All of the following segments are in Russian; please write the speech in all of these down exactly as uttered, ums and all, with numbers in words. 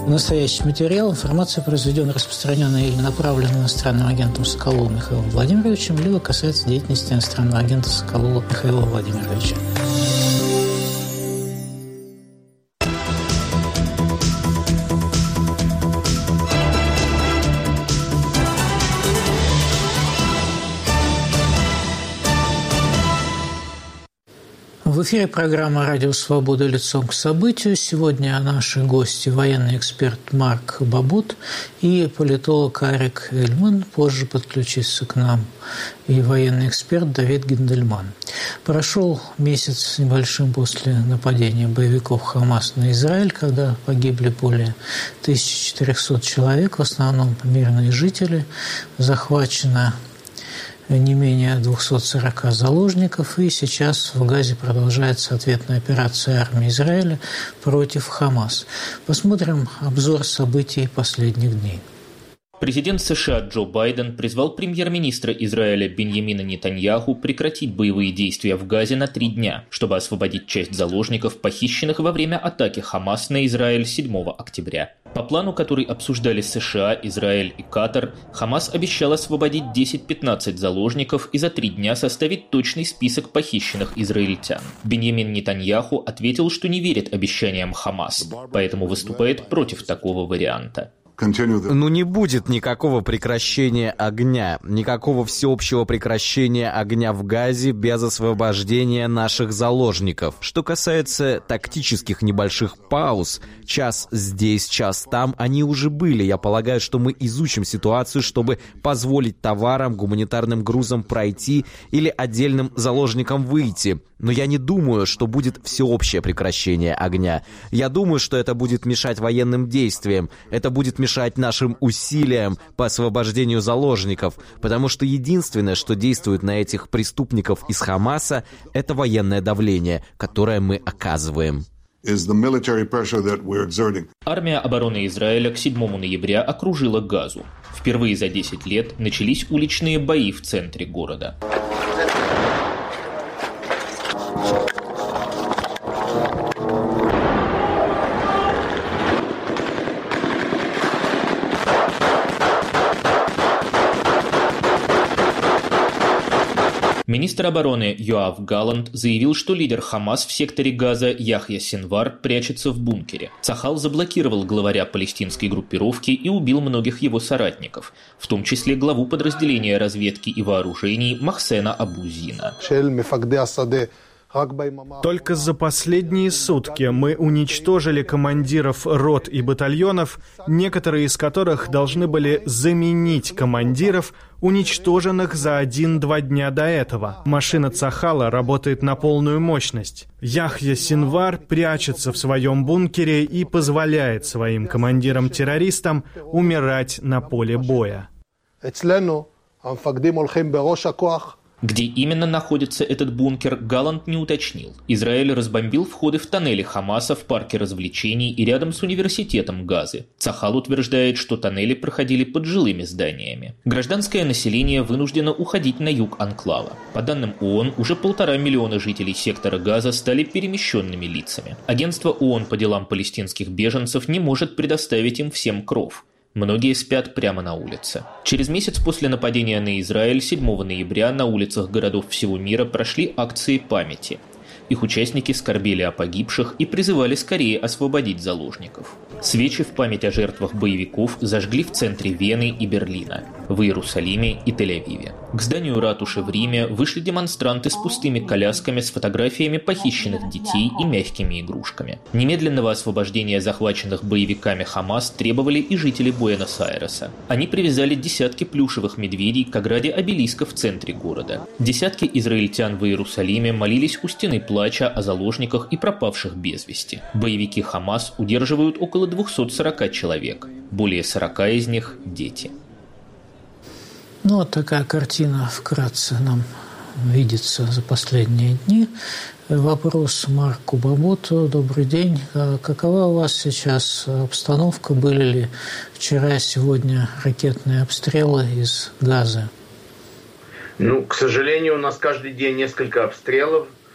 Настоящий материал, информация, произведенная, распространенная или направленная иностранным агентом Соколовым Михаилом Владимировичем, либо касается деятельности иностранного агента Соколова Михаила Владимировича. В эфире программа «Радио Свобода. Лицом к событию». Сегодня наши гости – военный эксперт Марк Бабут и политолог Арик Эльман. Позже подключится к нам и военный эксперт Давид Гиндельман. Прошел месяц с небольшим после нападения боевиков Хамас на Израиль, когда погибли более тысяча четыреста человек, в основном мирные жители. Захвачено не менее двести сорок заложников, и сейчас в Газе продолжается ответная операция армии Израиля против Хамас. Посмотрим обзор событий последних дней. Президент США Джо Байден призвал премьер-министра Израиля Биньямина Нетаньяху прекратить боевые действия в Газе на три дня, чтобы освободить часть заложников, похищенных во время атаки Хамас на Израиль седьмого октября. По плану, который обсуждали США, Израиль и Катар, Хамас обещал освободить десять-пятнадцать заложников и за три дня составить точный список похищенных израильтян. Биньямин Нетаньяху ответил, что не верит обещаниям Хамас, поэтому выступает против такого варианта. Ну, не будет никакого прекращения огня, никакого всеобщего прекращения огня в Газе без освобождения наших заложников. Что касается тактических небольших пауз, час здесь, час там, они уже были. Я полагаю, что мы изучим ситуацию, чтобы позволить товарам, гуманитарным грузам пройти или отдельным заложникам выйти. Но я не думаю, что будет всеобщее прекращение огня. Я думаю, что это будет мешать военным действиям, это будет мешать нашим усилиям по освобождению заложников, потому что единственное, что действует на этих преступников из Хамаса, это военное давление, которое мы оказываем. Армия обороны Израиля к седьмому ноября окружила Газу. Впервые за десять лет начались уличные бои в центре города. Министр обороны Йоав Галланд заявил, что лидер Хамас в секторе Газа Яхья Синвар прячется в бункере. Цахал заблокировал главаря палестинской группировки и убил многих его соратников, в том числе главу подразделения разведки и вооружений Махсена Абу-Зина. Только за последние сутки мы уничтожили командиров рот и батальонов, некоторые из которых должны были заменить командиров, уничтоженных за один-два дня до этого. Машина Цахала работает на полную мощность. Яхья Синвар прячется в своем бункере и позволяет своим командирам-террористам умирать на поле боя. Где именно находится этот бункер, Галланд не уточнил. Израиль разбомбил входы в тоннели Хамаса в парке развлечений и рядом с университетом Газы. Цахал утверждает, что тоннели проходили под жилыми зданиями. Гражданское население вынуждено уходить на юг анклава. По данным ООН, уже полтора миллиона жителей сектора Газа стали перемещенными лицами. Агентство ООН по делам палестинских беженцев не может предоставить им всем кров. Многие спят прямо на улице. Через месяц после нападения на Израиль седьмого ноября на улицах городов всего мира прошли акции памяти. Их участники скорбели о погибших и призывали скорее освободить заложников. Свечи в память о жертвах боевиков зажгли в центре Вены и Берлина, в Иерусалиме и Тель-Авиве. К зданию ратуши в Риме вышли демонстранты с пустыми колясками с фотографиями похищенных детей и мягкими игрушками. Немедленного освобождения захваченных боевиками Хамас требовали и жители Буэнос-Айреса. Они привязали десятки плюшевых медведей к ограде обелиска в центре города. Десятки израильтян в Иерусалиме молились у стены плача о заложниках и пропавших без вести. Боевики Хамас удерживают около двести сорок человек. Более сорока из них – дети. Ну, вот такая картина вкратце нам видится за последние дни. Вопрос Марку Бабуту. Добрый день. Какова у вас сейчас обстановка? Были ли вчера и сегодня ракетные обстрелы из Газы? Ну, к сожалению, у нас каждый день несколько обстрелов.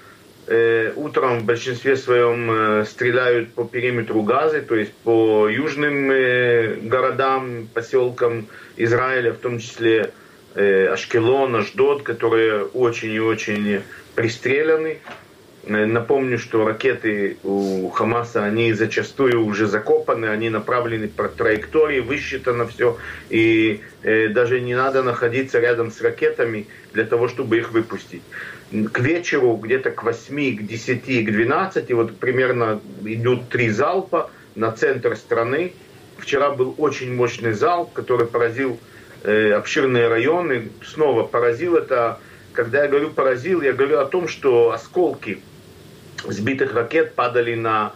э, утром в большинстве своем э, стреляют по периметру Газы, то есть по южным э, городам, поселкам Израиля, в том числе э, Ашкелон, Ашдод, которые очень и очень пристреляны. Напомню, что ракеты у Хамаса, они зачастую уже закопаны, они направлены по траектории, высчитано все, и э, даже не надо находиться рядом с ракетами для того, чтобы их выпустить. К вечеру, где-то к восьми, к десяти, к двенадцати, вот примерно идут три залпа на центр страны. Вчера был очень мощный залп, который поразил э, обширные районы. Снова поразил это, когда я говорю поразил, я говорю о том, что осколки сбитых ракет падали на,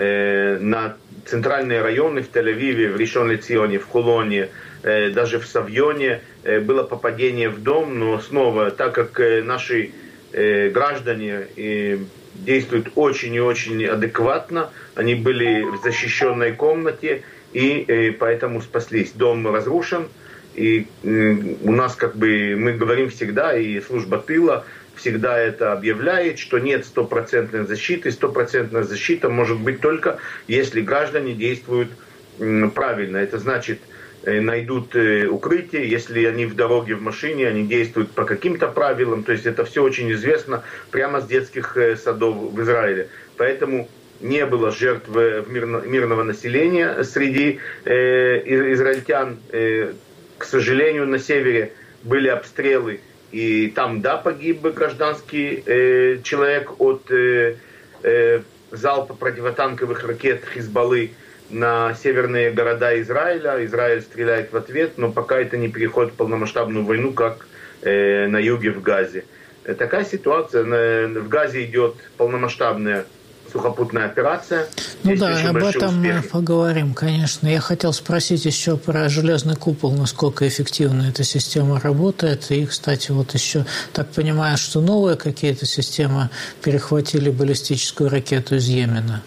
э, на центральные районы в Тель-Авиве, в Ришон-ле-Ционе, в Хулоне, э, даже в Савьоне. Э, было попадение в дом, но снова, так как э, наши э, граждане э, действуют очень и очень адекватно, они были в защищенной комнате и э, поэтому спаслись. Дом разрушен, и э, у нас, как бы, мы говорим всегда, и служба тыла всегда это объявляет, что нет стопроцентной защиты. Стопроцентная защита может быть только, если граждане действуют правильно. Это значит, найдут укрытие, если они в дороге, в машине, они действуют по каким-то правилам. То есть это все очень известно прямо с детских садов в Израиле. Поэтому не было жертв мирно, мирного населения среди э, израильтян. Э, к сожалению, на севере были обстрелы. И там, да, погиб гражданский э, человек от э, э, залпа противотанковых ракет Хизбаллы на северные города Израиля. Израиль стреляет в ответ, но пока это не переходит в полномасштабную войну, как э, на юге в Газе. Такая ситуация. В Газе идет полномасштабная сухопутная операция. Ну да, об этом мы поговорим, конечно. Я хотел спросить еще про железный купол, насколько эффективно эта система работает. И, кстати, вот еще, так понимаю, что новые какие-то системы перехватили баллистическую ракету из Йемена.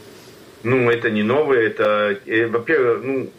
Ну, это не новые, это, во-первых, ну,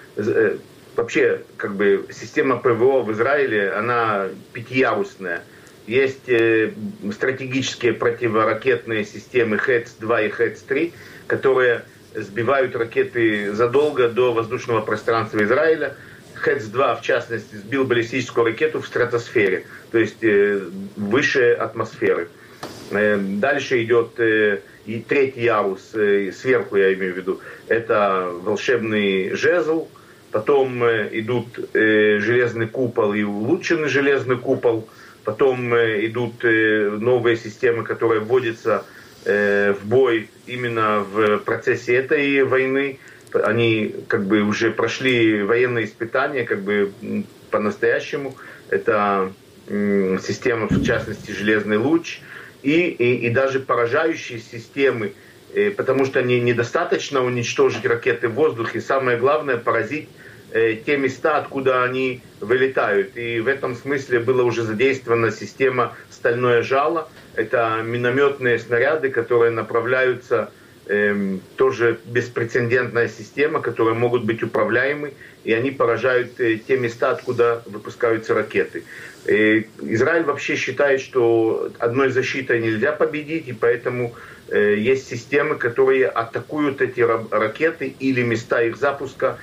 вообще, как бы, система ПВО в Израиле, она пятиярусная. Есть э, стратегические противоракетные системы Хец два и Хец три, которые сбивают ракеты задолго до воздушного пространства Израиля. Хец два, в частности, сбил баллистическую ракету в стратосфере, то есть э, выше атмосферы. Э, дальше идет э, и третий ярус, э, сверху я имею в виду, это волшебный жезл. Потом э, идут э, железный купол и улучшенный железный купол. Потом э, идут э, новые системы, которые вводятся э, в бой именно в процессе этой войны. Они как бы уже прошли военные испытания, как бы по-настоящему. Это э, система, в частности, железный луч. И, и, и даже поражающие системы, э, потому что не, недостаточно уничтожить ракеты в воздухе. Самое главное — поразить те места, откуда они вылетают. И в этом смысле была уже задействована система «Стальное жало». Это минометные снаряды, которые направляются, э, тоже беспрецедентная система, которые могут быть управляемы, и они поражают э, те места, откуда выпускаются ракеты. И Израиль вообще считает, что одной защитой нельзя победить, и поэтому э, есть системы, которые атакуют эти ракеты или места их запуска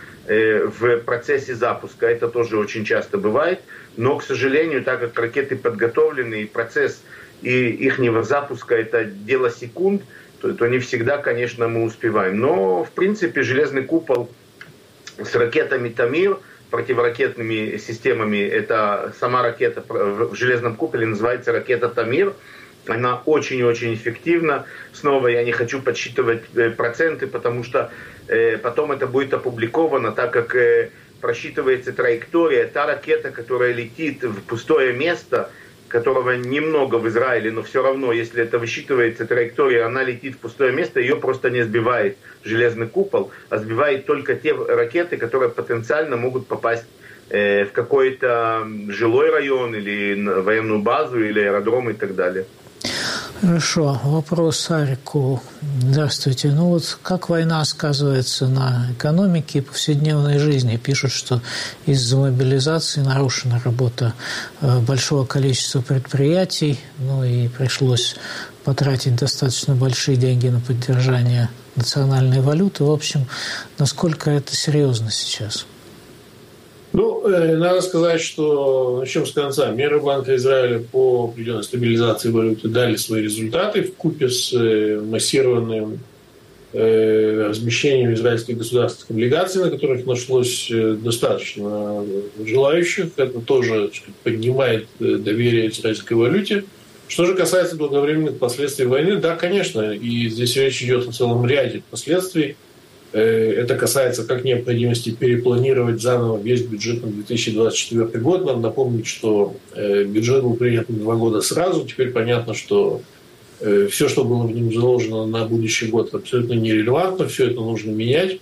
в процессе запуска. Это тоже очень часто бывает. Но, к сожалению, так как ракеты подготовлены, и процесс и ихнего запуска — это дело секунд, то, то не всегда, конечно, мы успеваем. Но, в принципе, железный купол с ракетами «Тамир», противоракетными системами, это сама ракета в железном куполе называется ракета «Тамир». Она очень-очень эффективна. Снова я не хочу подсчитывать э, проценты, потому что э, потом это будет опубликовано, так как э, просчитывается траектория. Та ракета, которая летит в пустое место, которого немного в Израиле, но все равно, если это высчитывается траектория, она летит в пустое место, ее просто не сбивает железный купол, а сбивает только те ракеты, которые потенциально могут попасть э, в какой-то жилой район или военную базу, или аэродром и так далее. Хорошо. Вопрос Арику. Здравствуйте. Ну вот как война сказывается на экономике и повседневной жизни? Пишут, что из-за мобилизации нарушена работа большого количества предприятий, ну и пришлось потратить достаточно большие деньги на поддержание национальной валюты. В общем, насколько это серьезно сейчас? Ну, надо сказать, что начнем с конца. Меры Банка Израиля по определенной стабилизации валюты дали свои результаты вкупе с массированным размещением израильских государственных облигаций, на которых нашлось достаточно желающих. Это тоже, так сказать, поднимает доверие израильской валюте. Что же касается долговременных последствий войны, да, конечно, и здесь речь идет о целом ряде последствий. Это касается как необходимости перепланировать заново весь бюджет на две тысячи двадцать четвёртый год. Надо напомнить, что бюджет был принят на два года сразу. Теперь понятно, что все, что было в нем заложено на будущий год, абсолютно нерелевантно. Все это нужно менять.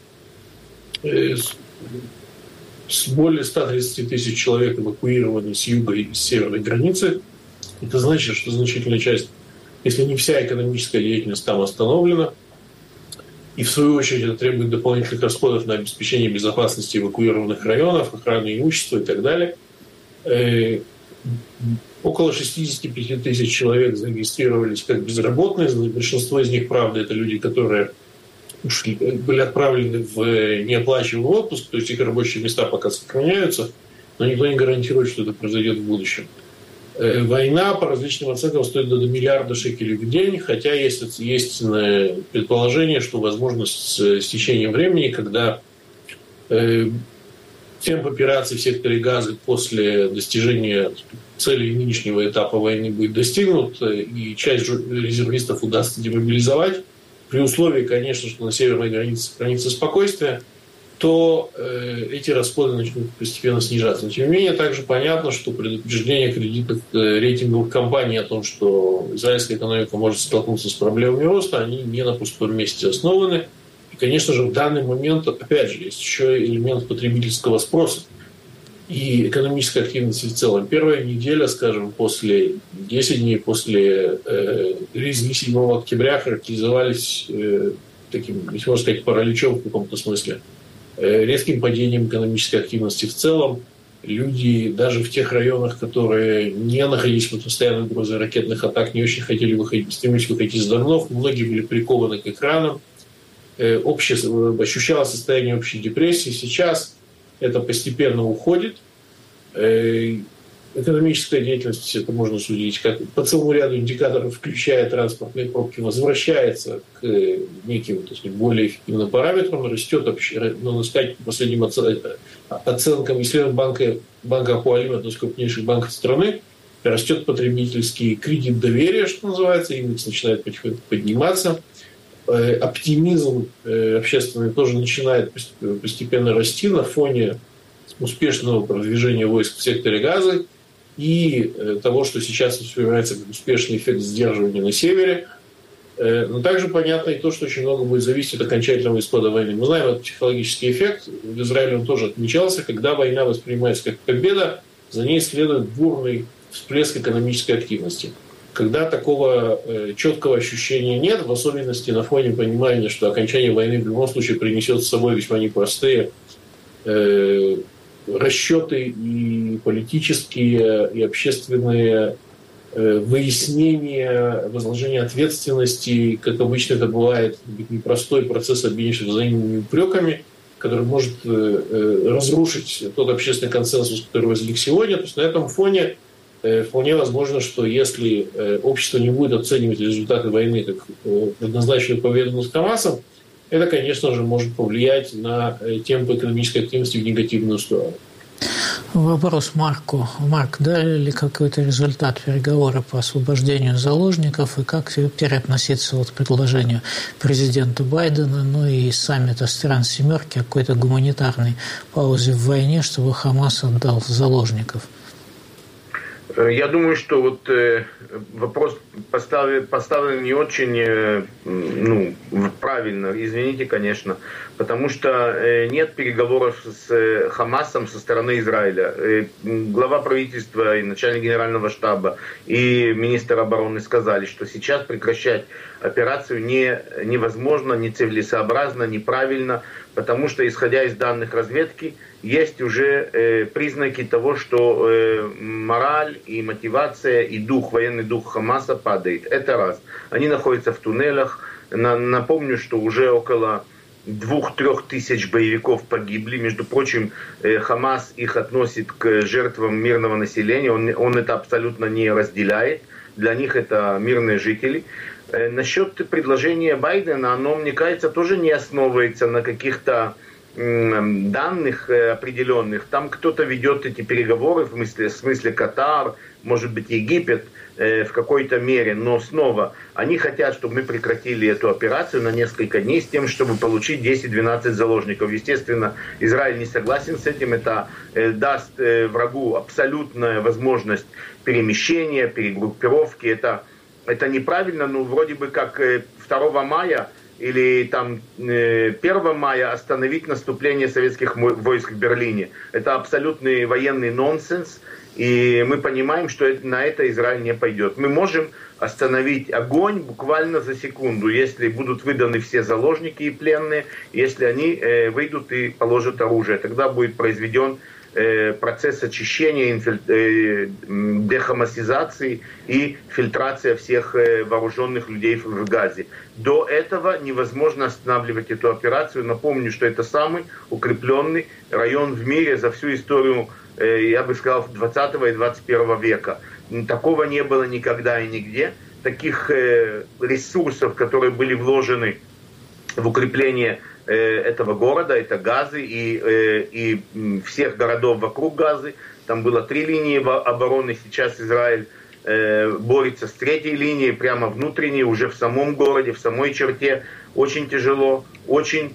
С более ста тридцати тысяч человек эвакуированы с юга и с северной границы. Это значит, что значительная часть, если не вся экономическая деятельность там остановлена. И в свою очередь это требует дополнительных расходов на обеспечение безопасности эвакуированных районов, охраны имущества и так далее. Э, около шестьдесят пять тысяч человек зарегистрировались как безработные. Большинство из них, правда, это люди, которые ушли, были отправлены в неоплачиваемый отпуск, то есть их рабочие места пока сохраняются, но никто не гарантирует, что это произойдет в будущем. Война по различным оценкам стоит до миллиарда шекелей в день, хотя есть, есть предположение, что возможно с, с течением времени, когда э, темп операций в секторе Газы после достижения целей нынешнего этапа войны будет достигнут, и часть резервистов удастся демобилизовать, при условии, конечно, что на северной границе сохранится спокойствие, то э, эти расходы начнут постепенно снижаться. Но, тем не менее, также понятно, что предупреждение кредитных э, рейтинговых компаний о том, что израильская экономика может столкнуться с проблемами роста, они не на пустом месте основаны. И, конечно же, в данный момент, опять же, есть еще элемент потребительского спроса и экономической активности в целом. Первая неделя, скажем, после десять дней после э, резни седьмого октября характеризовались э, таким, если можно сказать, параличом в каком-то смысле. Резким падением экономической активности в целом. Люди даже в тех районах, которые не находились под постоянной угрозой ракетных атак, не очень хотели выходить, стремились выходить из домов. Многие были прикованы к экранам. Общее, ощущалось состояние общей депрессии. Сейчас это постепенно уходит. Экономическая деятельность, это можно судить, как по целому ряду индикаторов, включая транспортные пробки, возвращается к неким, так сказать, более эффективным параметрам, растет, надо сказать, по последним оценкам исследований банка, банка Апуалим, одного из крупнейших банков страны, растет потребительский кредит доверия, что называется, индекс начинает потихоньку подниматься, оптимизм общественный тоже начинает постепенно расти на фоне успешного продвижения войск в секторе Газы и того, что сейчас воспринимается как успешный эффект сдерживания на севере. Но также понятно и то, что очень много будет зависеть от окончательного исхода войны. Мы знаем этот психологический эффект. В Израиле он тоже отмечался. Когда война воспринимается как победа, за ней следует бурный всплеск экономической активности. Когда такого четкого ощущения нет, в особенности на фоне понимания, что окончание войны в любом случае принесет с собой весьма непростые расчеты и политические, и общественные выяснения, возложение ответственности, как обычно это бывает, непростой процесс обменившись взаимными упреками, который может разрушить тот общественный консенсус, который возник сегодня. То есть на этом фоне вполне возможно, что если общество не будет оценивать результаты войны как однозначную победу над Хамасом, это, конечно же, может повлиять на темп экономической активности в негативную сторону. Вопрос Марку. Марк, дали ли какой-то результат переговоры по освобождению заложников и как теперь относиться вот к предложению президента Байдена, ну и саммита стран «семерки» о какой-то гуманитарной паузе в войне, чтобы Хамас отдал заложников? Я думаю, что вот э, вопрос поставлен, поставлен не очень э, ну, правильно, извините, конечно, потому что э, нет переговоров с э, Хамасом со стороны Израиля. Э, глава правительства и начальник генерального штаба и министр обороны сказали, что сейчас прекращать операцию не, невозможно, нецелесообразно, неправильно, потому что, исходя из данных разведки, есть уже э, признаки того, что э, мораль и мотивация, и дух, военный дух Хамаса падает. Это раз. Они находятся в туннелях. На, напомню, что уже около двух-трех тысяч боевиков погибли. Между прочим, э, Хамас их относит к жертвам мирного населения. Он, он это абсолютно не разделяет. Для них это мирные жители. Э, насчет предложения Байдена, оно, мне кажется, тоже не основывается на каких-то данных определенных. Там кто-то ведет эти переговоры, в смысле, в смысле Катар, может быть Египет э, в какой-то мере. Но снова, они хотят, чтобы мы прекратили эту операцию на несколько дней с тем, чтобы получить десять-двенадцать заложников. Естественно, Израиль не согласен с этим. Это э, даст э, врагу абсолютную возможность перемещения, перегруппировки. Это, это неправильно, но вроде бы как э, второго мая или там первого мая остановить наступление советских войск в Берлине. Это абсолютный военный нонсенс, и мы понимаем, что на это Израиль не пойдет. Мы можем остановить огонь буквально за секунду, если будут выданы все заложники и пленные, если они выйдут и положат оружие. Тогда будет произведен процесс очищения, дехамасизации и фильтрация всех вооруженных людей в Газе. До этого невозможно останавливать эту операцию. Напомню, что это самый укрепленный район в мире за всю историю, я бы сказал, двадцатого и двадцать первого века. Такого не было никогда и нигде. Таких ресурсов, которые были вложены в укрепление этого города, это Газы и, и всех городов вокруг Газы. Там было три линии обороны, сейчас Израиль борется с третьей линией, прямо внутренней, уже в самом городе, в самой черте. Очень тяжело, очень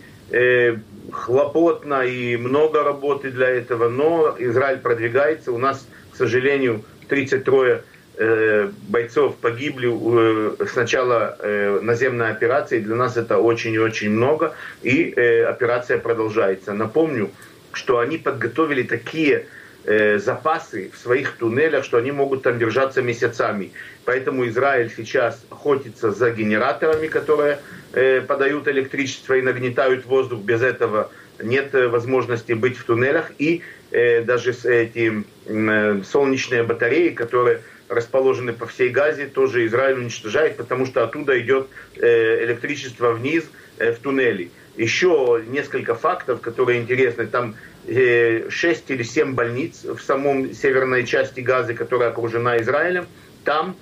хлопотно и много работы для этого, но Израиль продвигается. У нас, к сожалению, тридцать три бойцов погибли с начала наземной операции. Для нас это очень и очень много. И операция продолжается. Напомню, что они подготовили такие запасы в своих туннелях, что они могут там держаться месяцами. Поэтому Израиль сейчас охотится за генераторами, которые подают электричество и нагнетают воздух. Без этого нет возможности быть в туннелях. И даже эти солнечные батареи, которые расположены по всей Газе, тоже Израиль уничтожает, потому что оттуда идет электричество вниз в туннели. Еще несколько фактов, которые интересны. Там шесть или семь больниц в самом северной части Газы, которая окружена Израилем. Там,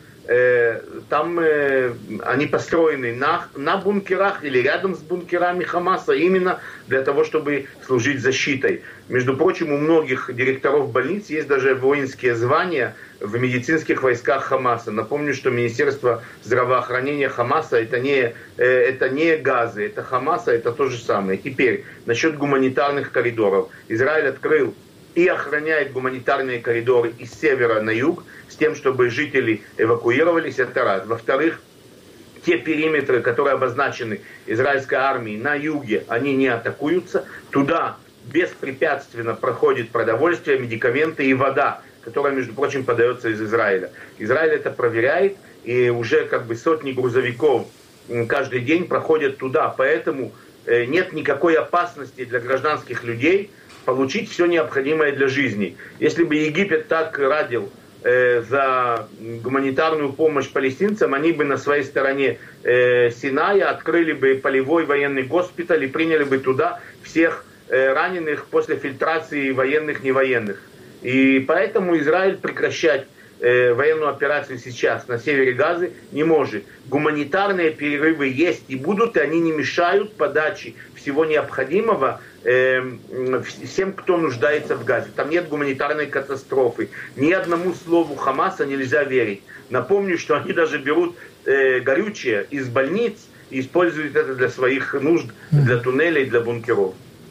там они построены на, на бункерах или рядом с бункерами Хамаса, именно для того, чтобы служить защитой. Между прочим, у многих директоров больниц есть даже воинские звания в медицинских войсках Хамаса. Напомню, что Министерство здравоохранения Хамаса это не, это не Газы, это Хамаса, это то же самое. Теперь, насчет гуманитарных коридоров. Израиль открыл и охраняет гуманитарные коридоры из севера на юг, с тем, чтобы жители эвакуировались, это раз. Во-вторых, те периметры, которые обозначены израильской армией на юге, они не атакуются. Туда беспрепятственно проходит продовольствие, медикаменты и вода, которая, между прочим, подается из Израиля. Израиль это проверяет, и уже как бы сотни грузовиков каждый день проходят туда. Поэтому нет никакой опасности для гражданских людей получить все необходимое для жизни. Если бы Египет так радил э, за гуманитарную помощь палестинцам, они бы на своей стороне э, Синая открыли бы полевой военный госпиталь и приняли бы туда всех э, раненых после фильтрации военных, невоенных. И поэтому Израиль прекращать э, военную операцию сейчас на севере Газы не может. Гуманитарные перерывы есть и будут, и они не мешают подаче всего необходимого э, всем, кто нуждается в Газе. Там нет гуманитарной катастрофы. Ни одному слову Хамаса нельзя верить. Напомню, что они даже берут э, горючее из больниц и используют это для своих нужд, для туннелей, для бункеров.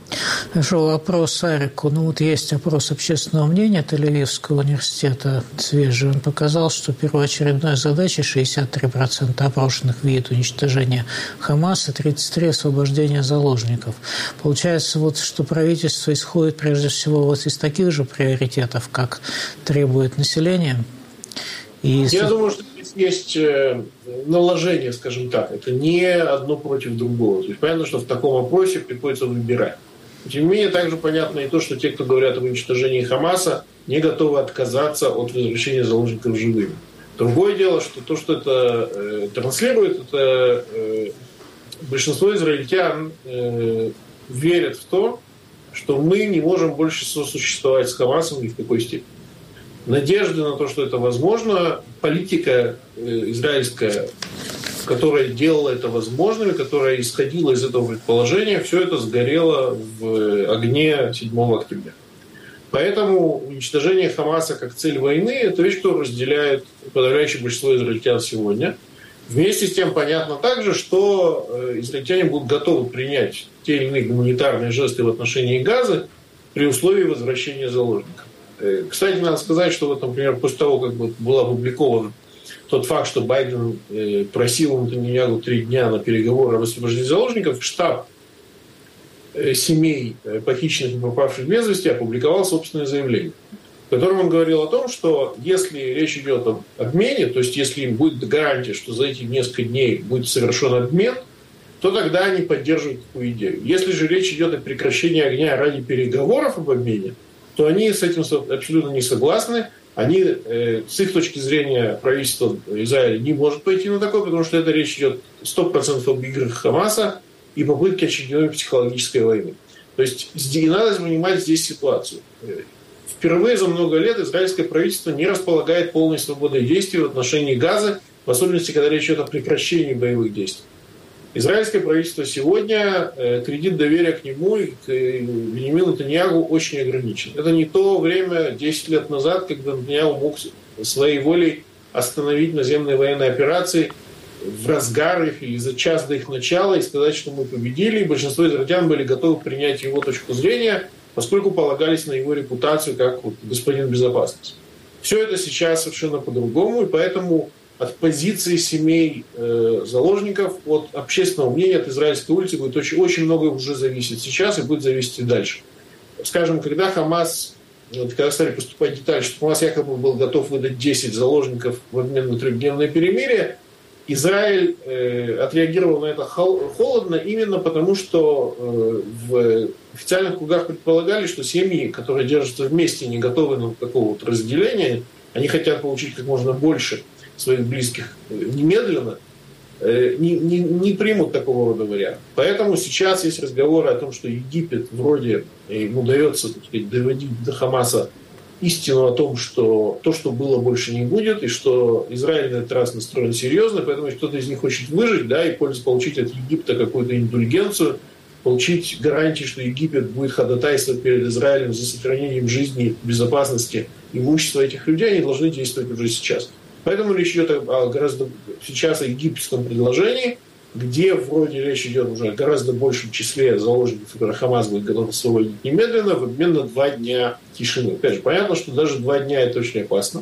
Хорошо, вопрос Арику. Ну вот есть опрос общественного мнения Тель-Авивского университета свежий. Он показал, что первоочередной задачей шестьдесят три процента опрошенных видят уничтожение Хамаса, тридцать три процента освобождения заложников. Получается, вот, что правительство исходит прежде всего вот из таких же приоритетов, как требует население? И... Я думаю, что здесь есть наложение, скажем так. Это не одно против другого. То есть понятно, что в таком опросе приходится выбирать. Тем не менее, также понятно и то, что те, кто говорят об уничтожении Хамаса, не готовы отказаться от возвращения заложников живыми. Другое дело, что то, что это э, транслирует, это э, большинство израильтян э, верят в то, что мы не можем больше сосуществовать с Хамасом ни в какой степени. Надежды на то, что это возможно, политика э, израильская, которая делала это возможным, которая исходила из этого предположения, все это сгорело в огне седьмого октября. Поэтому уничтожение Хамаса как цель войны – это вещь, которую разделяет подавляющее большинство израильтян сегодня. Вместе с тем понятно также, что израильтяне будут готовы принять те или иные гуманитарные жесты в отношении Газы при условии возвращения заложников. Кстати, надо сказать, что, вот, например, после того, как был опубликован тот факт, что Байден просил Нетаньяху три дня на переговоры об освобождении заложников, штаб семей похищенных и пропавших без вести опубликовал собственное заявление, в котором он говорил о том, что если речь идет об обмене, то есть если им будет гарантия, что за эти несколько дней будет совершен обмен, то тогда они поддерживают такую идею. Если же речь идет о прекращении огня ради переговоров об обмене, то они с этим абсолютно не согласны. Они, э, с их точки зрения, правительство Израиля не может пойти на такое, потому что это речь идет сто процентов об играх Хамаса и попытке очередной психологической войны. То есть и надо понимать здесь ситуацию. Впервые за много лет израильское правительство не располагает полной свободой действий в отношении Газы, в особенности, когда речь идет о прекращении боевых действий. Израильское правительство сегодня, э, кредит доверия к нему и к Беньямину Нетаньяху очень ограничен. Это не то время, десять лет назад, когда Нетаньяху мог своей волей остановить наземные военные операции в разгар их или за час до их начала и сказать, что мы победили, и большинство израильтян были готовы принять его точку зрения, поскольку полагались на его репутацию как вот господин безопасности. Все это сейчас совершенно по-другому, и поэтому от позиции семей э, заложников, от общественного мнения, от израильской улицы будет очень, очень многое уже зависит сейчас и будет зависеть и дальше. Скажем, когда Хамас, вот, когда стали поступать детали, что Хамас якобы был готов выдать десять заложников в обмен на трехдневное перемирие, Израиль э, отреагировал на это холодно именно потому, что э, в официальных кругах предполагали, что семьи, которые держатся вместе, не готовы на такого вот разделения, они хотят получить как можно больше своих близких немедленно, не, не, не примут такого рода варианта. Поэтому сейчас есть разговоры о том, что Египет вроде ему удается, так сказать, доводить до Хамаса истину о том, что то, что было, больше не будет, и что Израиль на этот раз настроен серьезно, поэтому если кто-то из них хочет выжить, да, и пользу получить от Египта какую-то индульгенцию, получить гарантии, что Египет будет ходатайствовать перед Израилем за сохранением жизни, безопасности, имущества этих людей, они должны действовать уже сейчас. Поэтому речь идет о гораздо сейчас о египетском предложении, где вроде речь идет уже о гораздо большем числе заложников, которые Хамас будет готов освободить немедленно, в обмен на два дня тишины. Опять же, понятно, что даже два дня это очень опасно.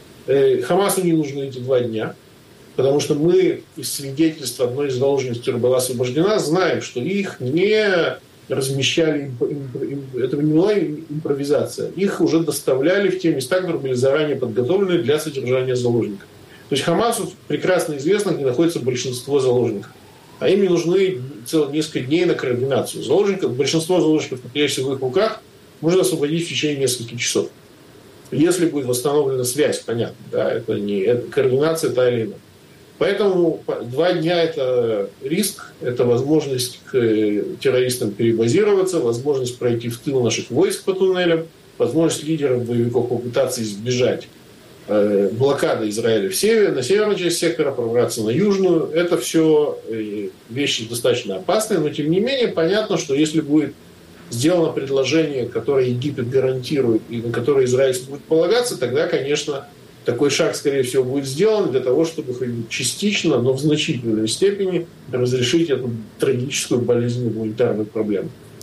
Хамасу не нужны эти два дня, потому что мы из свидетельства одной из заложниц, которая была освобождена, знаем, что их не размещали, это не была импровизация. Их уже доставляли в те места, которые были заранее подготовлены для содержания заложников. То есть Хамасу прекрасно известно, где находится большинство заложников. А им не нужны целых несколько дней на координацию. Заложников, большинство заложников, находящихся в их руках, можно освободить в течение нескольких часов. Если будет восстановлена связь, понятно, да, это не это координация та или иная. Поэтому два дня – это риск, это возможность к террористам перебазироваться, возможность пройти в тыл наших войск по туннелям, возможность лидеров боевиков попытаться избежать э, блокады Израиля в север, на северную часть сектора, пробраться на южную. Это все э, вещи достаточно опасные, но тем не менее понятно, что если будет сделано предложение, которое Египет гарантирует и на которое Израиль будет полагаться, тогда, конечно, такой шаг, скорее всего, будет сделан для того, чтобы частично, но в значительной степени разрешить эту трагическую болезненную гуманитарную проблему.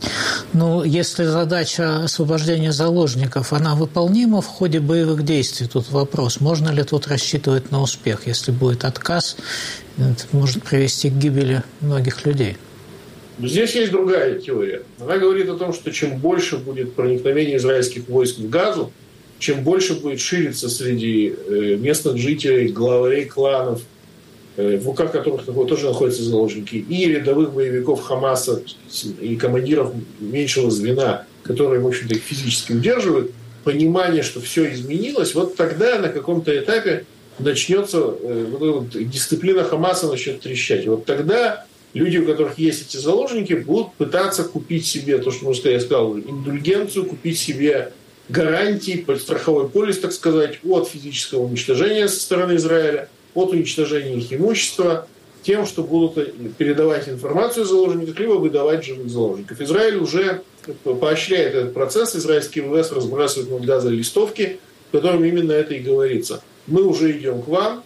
Ну, если задача освобождения заложников, она выполнима в ходе боевых действий, тут вопрос, можно ли тут рассчитывать на успех, если будет отказ, это может привести к гибели многих людей. Здесь есть другая теория. Она говорит о том, что чем больше будет проникновение израильских войск в Газу, чем больше будет шириться среди местных жителей, главарей кланов, в руках которых тоже находятся заложники, и рядовых боевиков Хамаса, и командиров меньшего звена, которые, в общем-то, их физически удерживают, понимание, что все изменилось, вот тогда на каком-то этапе начнется вот эта дисциплина Хамаса начнет трещать. И вот тогда люди, у которых есть эти заложники, будут пытаться купить себе то, что я сказал, индульгенцию, купить себе гарантии, страховой полис, так сказать, от физического уничтожения со стороны Израиля, от уничтожения их имущества, тем, что будут передавать информацию о заложниках, либо выдавать живых заложников. Израиль уже поощряет этот процесс. Израильский ВВС разбрасывает над Газой листовки, в котором именно это и говорится. Мы уже идем к вам.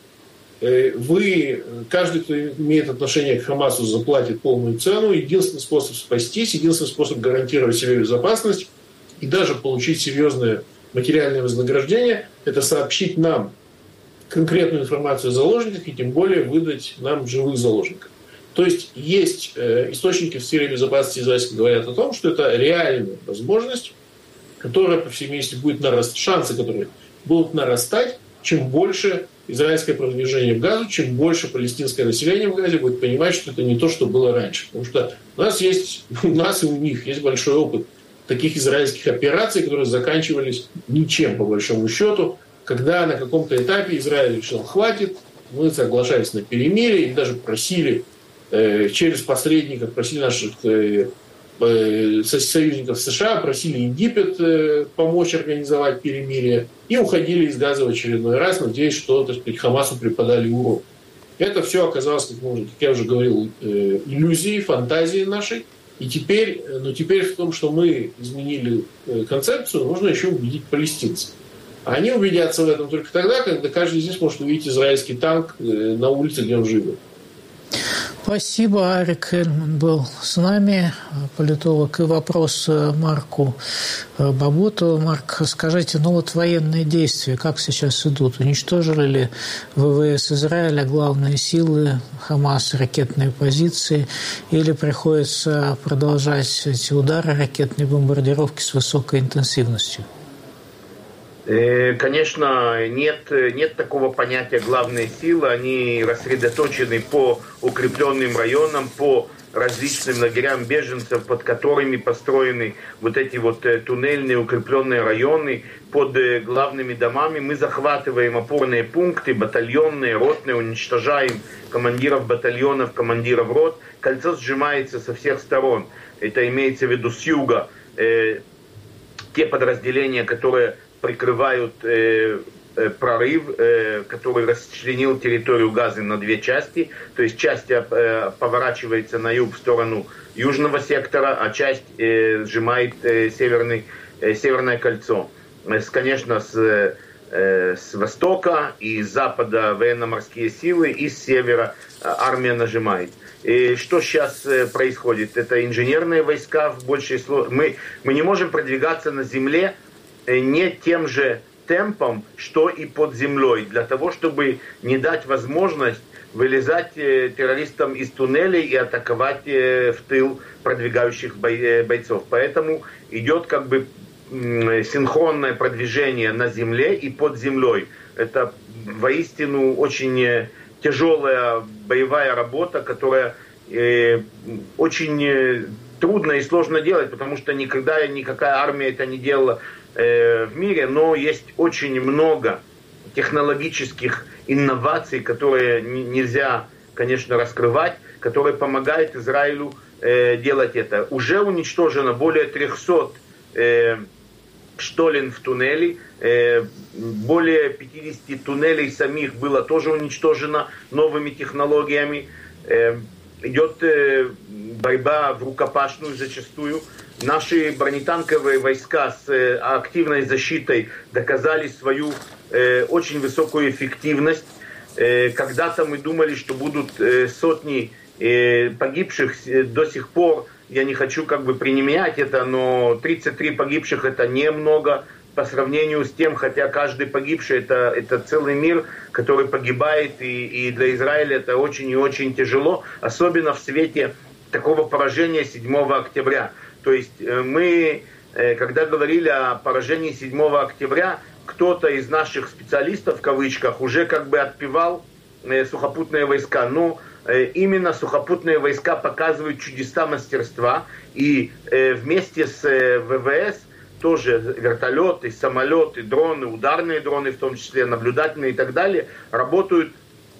Вы, каждый, кто имеет отношение к Хамасу, заплатит полную цену. Единственный способ спастись, единственный способ гарантировать себе безопасность и даже получить серьезное материальное вознаграждение – это сообщить нам конкретную информацию о заложниках и тем более выдать нам живых заложников. То есть есть э, источники в сфере безопасности израильской говорят о том, что это реальная возможность, которая, по всей видимости, будет нарастать, шансы которые будут нарастать, чем больше израильское продвижение в Газу, чем больше палестинское население в Газе будет понимать, что это не то, что было раньше. Потому что у нас есть, у нас и у них есть большой опыт таких израильских операций, которые заканчивались ничем, по большому счету, когда на каком-то этапе Израиль решил, хватит, мы соглашались на перемирие и даже просили э, через посредников, просили наших э, э, союзников США, просили Египет э, помочь организовать перемирие и уходили из Газа в очередной раз, надеясь, что, так сказать, Хамасу преподали урок. Это все оказалось, как, мы, как я уже говорил, э, иллюзией, фантазией нашей. И теперь, но теперь в том, что мы изменили э, концепцию, нужно еще убедить палестинцев. Они убедятся в этом только тогда, когда каждый из них может увидеть израильский танк на улице, где он живет. Спасибо. Арик Эльман был с нами, политолог. И вопрос Марку Баботу. Марк, скажите, ну вот военные действия, как сейчас идут? Уничтожили ли ВВС Израиля главные силы Хамас, ракетные позиции? Или приходится продолжать эти удары, ракетные бомбардировки с высокой интенсивностью? Конечно, нет, нет такого понятия «главные силы». Они рассредоточены по укрепленным районам, по различным лагерям беженцев, под которыми построены вот эти вот туннельные укрепленные районы под главными домами. Мы захватываем опорные пункты, батальонные, ротные, уничтожаем командиров батальонов, командиров рот. Кольцо сжимается со всех сторон. Это имеется в виду с юга. Э, те подразделения, которые прикрывают э, э, прорыв, э, который расчленил территорию Газы на две части. То есть часть э, поворачивается на юг в сторону южного сектора, а часть э, сжимает э, северный, э, северное кольцо. Э, конечно, с, э, с востока и с запада военно-морские силы, и с севера э, армия нажимает. И что сейчас э, происходит? Это инженерные войска в большей сложности. Мы, мы не можем продвигаться на земле не тем же темпом, что и под землей, для того, чтобы не дать возможность вылезать террористам из туннелей и атаковать в тыл продвигающих бойцов. Поэтому идет как бы синхронное продвижение на земле и под землей. Это воистину очень тяжелая боевая работа, которая очень трудно и сложно делать, потому что никогда никакая армия это не делала в мире, но есть очень много технологических инноваций, которые нельзя, конечно, раскрывать, которые помогают Израилю э, делать это. Уже уничтожено более трехсот э, штолен в туннеле, э, более пятидесяти туннелей самих было тоже уничтожено новыми технологиями. Э, идет э, борьба в рукопашную зачастую. Наши бронетанковые войска с э, активной защитой доказали свою э, очень высокую эффективность. Э, когда-то мы думали, что будут э, сотни э, погибших. До сих пор я не хочу как бы применять это, но тридцать три погибших это немного по сравнению с тем, хотя каждый погибший это, это целый мир, который погибает, и, и для Израиля это очень и очень тяжело, особенно в свете такого поражения седьмого октября. То есть мы, когда говорили о поражении седьмого октября, кто-то из наших специалистов, в кавычках, уже как бы отпевал сухопутные войска. Но именно сухопутные войска показывают чудеса мастерства, и вместе с ВВС тоже вертолеты, самолеты, дроны, ударные дроны, в том числе наблюдательные и так далее, работают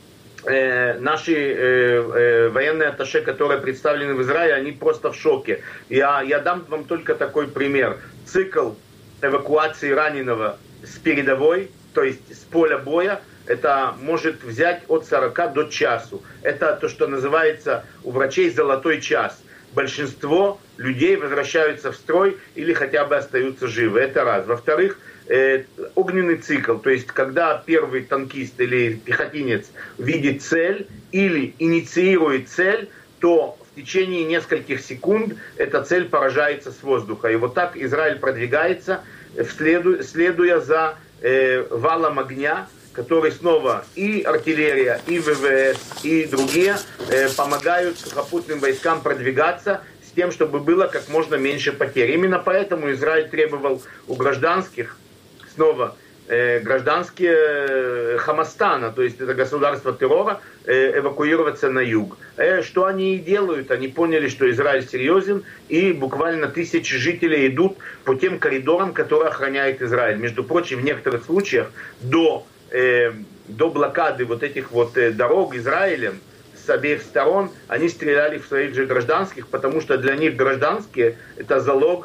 э, наши э, э, военные атташе, которые представлены в Израиле, они просто в шоке. Я, я дам вам только такой пример. Цикл эвакуации раненого с передовой, то есть с поля боя, это может взять от сорока до часу. Это то, что называется у врачей золотой час. Большинство людей возвращаются в строй или хотя бы остаются живы. Это раз. Во-вторых, э, огненный цикл. То есть, когда первый танкист или пехотинец видит цель или инициирует цель, то в течение нескольких секунд эта цель поражается с воздуха. И вот так Израиль продвигается, следуя, следуя за э, валом огня, который снова и артиллерия, и ВВС, и другие э, помогают сухопутным войскам продвигаться с тем, чтобы было как можно меньше потерь. Именно поэтому Израиль требовал у гражданских, снова, э, гражданские э, Хамастана, то есть это государство террора, э, эвакуироваться на юг. Э, что они и делают? Они поняли, что Израиль серьезен, и буквально тысячи жителей идут по тем коридорам, которые охраняет Израиль. Между прочим, в некоторых случаях до до блокады вот этих вот дорог Израилем с обеих сторон, они стреляли в своих же гражданских, потому что для них гражданские это залог,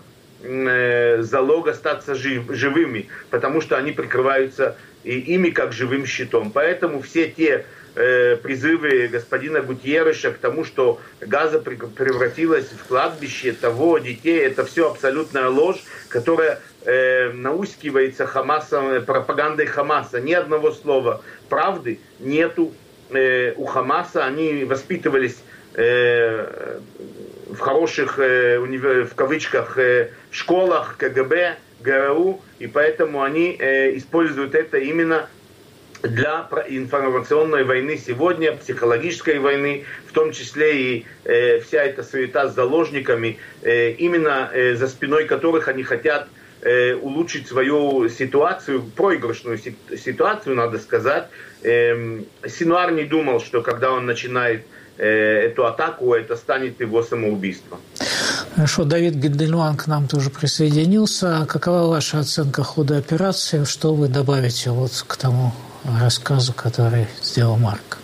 залог остаться жив, живыми, потому что они прикрываются ими как живым щитом. Поэтому все те э, призывы господина Гутьерреша к тому, что Газа превратилась в кладбище того, детей, это все абсолютная ложь, которая э, наускивается Хамасом, пропагандой Хамаса. Ни одного слова правды нету э, у Хамаса. Они воспитывались э, в хороших, э, универ... в кавычках, э, школах КГБ, ГРУ, и поэтому они э, используют это именно для информационной войны сегодня, психологической войны, в том числе и э, вся эта суета с заложниками, э, именно э, за спиной которых они хотят э, улучшить свою ситуацию, проигрышную ситуацию, надо сказать. Э, Синуар не думал, что когда он начинает э, эту атаку, это станет его самоубийством. Хорошо, Давид Гендельман к нам тоже присоединился. Какова ваша оценка хода операции? Что вы добавите вот к тому рассказу, который сделал Марк?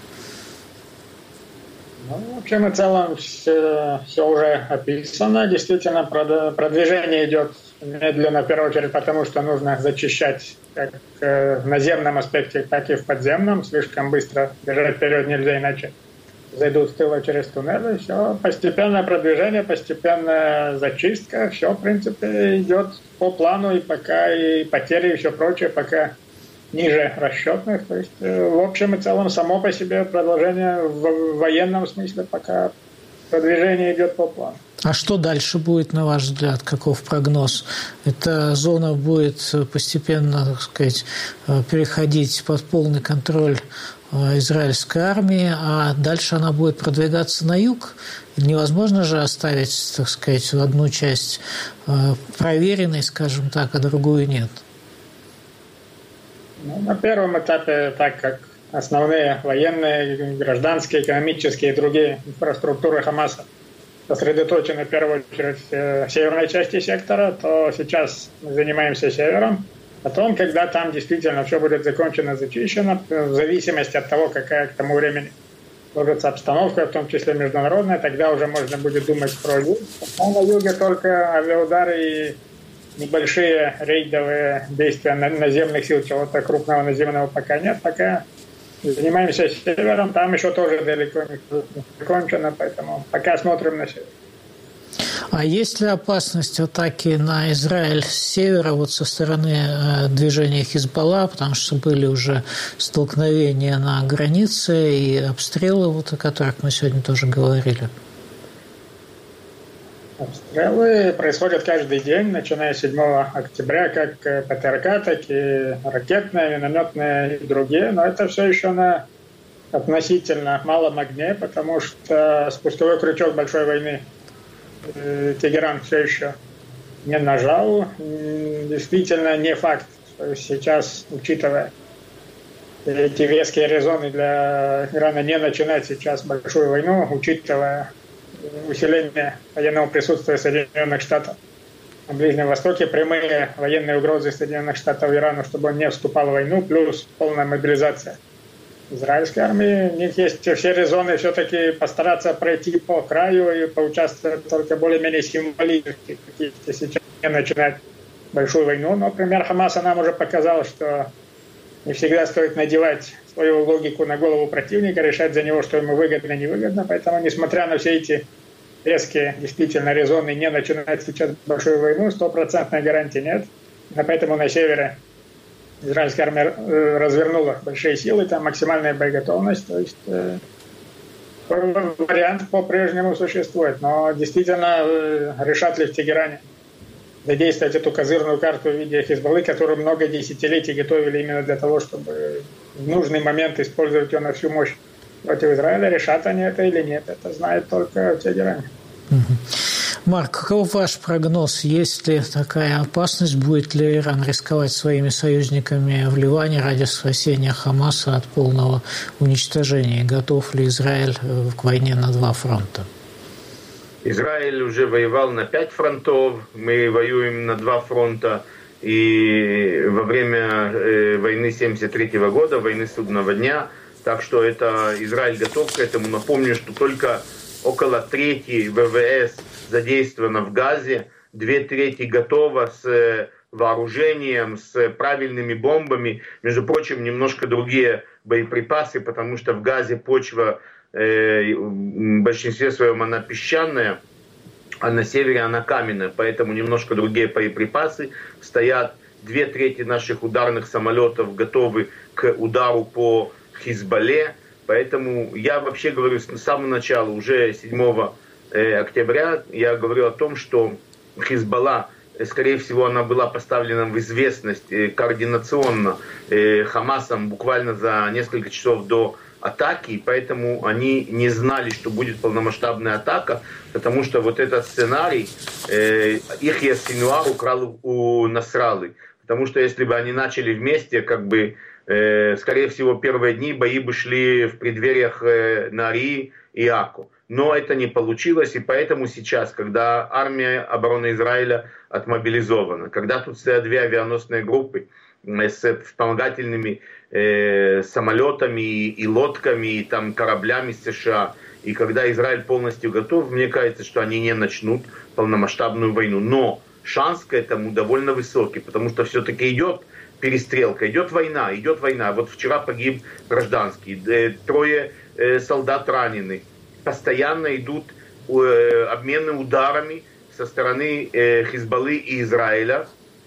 Ну, в общем и целом все, все уже описано. Действительно, продвижение идет медленно, в первую очередь, потому что нужно зачищать как в наземном аспекте, так и в подземном. Слишком быстро бежать вперед нельзя, иначе зайдут с тыла через туннели. Все, постепенное продвижение, постепенная зачистка. Все, в принципе, идет по плану, и пока и потери, и все прочее, пока ниже расчетных. То есть, в общем и целом, само по себе продолжение в военном смысле пока продвижение идет по плану. А что дальше будет, на ваш взгляд? Каков прогноз? Эта зона будет постепенно, так сказать, переходить под полный контроль израильской армии, а дальше она будет продвигаться на юг? Невозможно же оставить, так сказать, одну часть проверенной, скажем так, а другую нет. Ну, на первом этапе, так как основные военные, гражданские, экономические и другие инфраструктуры Хамаса сосредоточены в первую очередь в северной части сектора, то сейчас мы занимаемся севером. Потом, когда там действительно все будет закончено, зачищено, в зависимости от того, какая к тому времени сложится обстановка, в том числе международная, тогда уже можно будет думать про юг. А на юге только авиаудары и небольшие рейдовые действия наземных сил, чего-то крупного наземного пока нет. Пока занимаемся севером, там еще тоже далеко не закончено, поэтому пока смотрим на север. А есть ли опасность атаки на Израиль с севера, вот со стороны движения Хизбалла, потому что были уже столкновения на границе и обстрелы, вот, о которых мы сегодня тоже говорили? Обстрелы происходят каждый день, начиная с седьмого октября, как ПТРК, так и ракетные, минометные и другие. Но это все еще на относительно малом огне, потому что спусковой крючок большой войны Тегеран все еще не нажал. Действительно не факт, что сейчас, учитывая эти веские резоны для Ирана не начинать сейчас большую войну, учитывая усиление военного присутствия Соединенных Штатов на Ближнем Востоке, прямые военные угрозы Соединенных Штатов Ирану, чтобы он не вступал в войну, плюс полная мобилизация израильской армии. У них есть все резоны все-таки постараться пройти по краю и поучаствовать только более-менее символически, какие-то сейчас не начинать большую войну. Но пример Хамаса нам уже показал, что не всегда стоит надевать свою логику на голову противника, решать за него, что ему выгодно, невыгодно. Поэтому, несмотря на все эти резкие, действительно, резоны не начинать сейчас большую войну, стопроцентной гарантии нет. А поэтому на севере израильская армия развернула большие силы, там максимальная боеготовность. То есть э, вариант по-прежнему существует. Но действительно, э, решат ли в Тегеране задействовать эту козырную карту в виде Хизбаллы, которую много десятилетий готовили именно для того, чтобы в нужный момент использовать ее на всю мощь против Израиля. Решат они это или нет, это знает только в Тегеране. Марк, каков ваш прогноз? Есть ли такая опасность? Будет ли Иран рисковать своими союзниками в Ливане ради спасения Хамаса от полного уничтожения? Готов ли Израиль к войне на два фронта? Израиль уже воевал на пять фронтов, мы воюем на два фронта. И во время э, войны семьдесят третьего года, войны судного дня, так что это Израиль готов к этому. Напомню, что только около трети ВВС задействовано в Газе, две трети готово с вооружением, с правильными бомбами. Между прочим, немножко другие боеприпасы, потому что в Газе почва э, в большинстве своем она песчаная, а на севере она каменная, поэтому немножко другие боеприпасы. Стоят две трети наших ударных самолетов готовы к удару по Хизбалле. Поэтому я вообще говорю с самого начала, уже седьмого октября, я говорю о том, что Хизбалла, скорее всего, она была поставлена в известность координационно Хамасом буквально за несколько часов до атаки, и поэтому они не знали, что будет полномасштабная атака, потому что вот этот сценарий э, Ихья Синуар украл у Насраллы. Потому что если бы они начали вместе, как бы, э, скорее всего, первые дни бои бы шли в преддвериях э, Нарии и Аку. Но это не получилось, и поэтому сейчас, когда армия обороны Израиля отмобилизована, когда тут стоят две авианосные группы с вспомогательными э, самолетами и, и лодками, и там кораблями США, и когда Израиль полностью готов, мне кажется, что они не начнут полномасштабную войну. Но шанс к этому довольно высокий, потому что все-таки идет перестрелка, идет война, идет война. Вот вчера погиб гражданский, э, трое э, солдат ранены. Постоянно идут э, обмены ударами со стороны э, Хизбаллы и Израиля.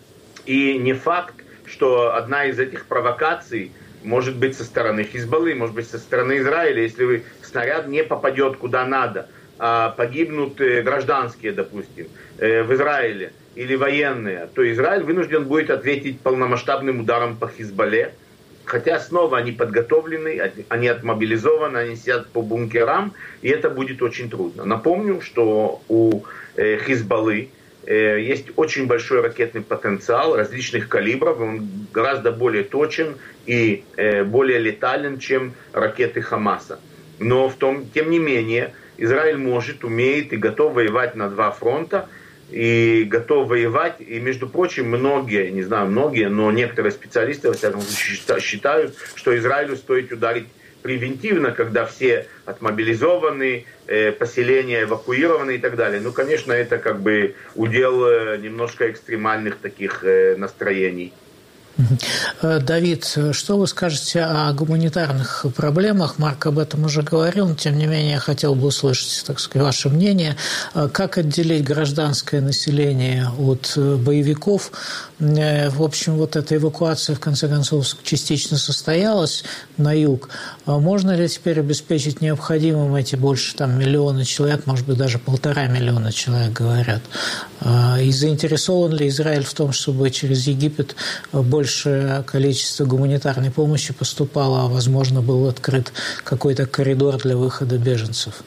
И не факт, что одна из этих провокаций может быть со стороны Хизбаллы, может быть со стороны Израиля. Если снаряд не попадет куда надо, а погибнут э, гражданские, допустим, э, в Израиле или военные, то Израиль вынужден будет ответить полномасштабным ударом по Хизбалле. Хотя снова они подготовлены, они отмобилизованы, они сидят по бункерам, и это будет очень трудно. Напомню, что у э, Хизбаллы э, есть очень большой ракетный потенциал различных калибров, он гораздо более точен и э, более летален, чем ракеты Хамаса. Но в том, тем не менее, Израиль может, умеет и готов воевать на два фронта, и готов воевать. И, между прочим, многие, не знаю, многие, но некоторые специалисты, во всяком случае, считают, что Израилю стоит ударить превентивно, когда все отмобилизованы, э, поселения эвакуированы и так далее. Ну, конечно, это как бы удел э, немножко экстремальных таких э, настроений. Давид, что вы скажете о гуманитарных проблемах? Марк об этом уже говорил, но тем не менее я хотел бы услышать, так сказать, ваше мнение. Как отделить гражданское население от боевиков? В общем, вот эта эвакуация, в конце концов, частично состоялась на юг. Можно ли теперь обеспечить необходимым эти больше там, миллиона человек, может быть, даже полтора миллиона человек, говорят? И заинтересован ли Израиль в том, чтобы через Египет большее количество гуманитарной помощи поступало, а, возможно, был открыт какой-то коридор для выхода беженцев?